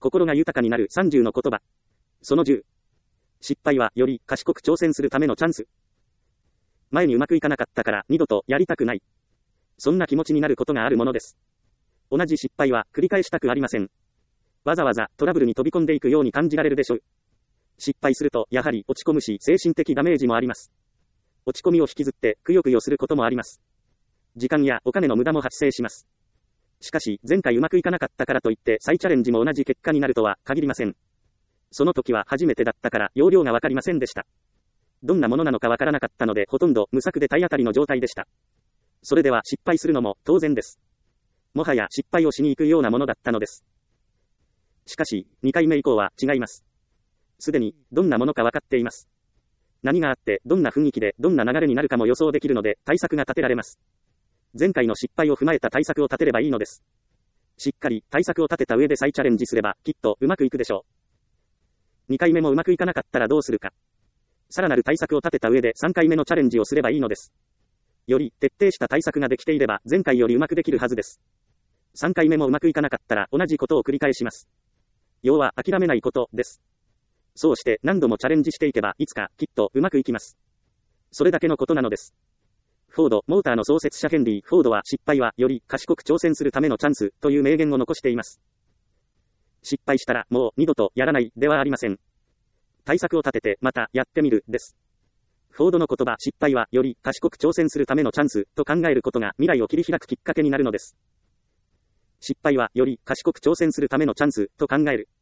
心が豊かになる30の言葉。その10。失敗はより賢く挑戦するためのチャンス。前にうまくいかなかったから二度とやりたくない。そんな気持ちになることがあるものです。同じ失敗は繰り返したくありません。わざわざトラブルに飛び込んでいくように感じられるでしょう。失敗するとやはり落ち込むし精神的ダメージもあります。落ち込みを引きずってくよくよすることもあります。時間やお金の無駄も発生します。しかし前回うまくいかなかったからといって再チャレンジも同じ結果になるとは限りません。その時は初めてだったから要領がわかりませんでした。どんなものなのかわからなかったのでほとんど無策で体当たりの状態でした。それでは失敗するのも当然です。もはや失敗をしに行くようなものだったのです。しかし2回目以降は違います。すでにどんなものかわかっています。何があってどんな雰囲気でどんな流れになるかも予想できるので対策が立てられます。前回の失敗を踏まえた対策を立てればいいのです。しっかり対策を立てた上で再チャレンジすればきっとうまくいくでしょう。2回目もうまくいかなかったらどうするか。さらなる対策を立てた上で3回目のチャレンジをすればいいのです。より徹底した対策ができていれば前回よりうまくできるはずです。3回目もうまくいかなかったら同じことを繰り返します。要は諦めないことです。そうして何度もチャレンジしていけばいつかきっとうまくいきます。それだけのことなのです。フォード・モーターの創設者ヘンリー・フォードは失敗はより賢く挑戦するためのチャンスという名言を残しています。失敗したらもう二度とやらないではありません。対策を立ててまたやってみるです。フォードの言葉失敗はより賢く挑戦するためのチャンスと考えることが未来を切り開くきっかけになるのです。失敗はより賢く挑戦するためのチャンスと考える。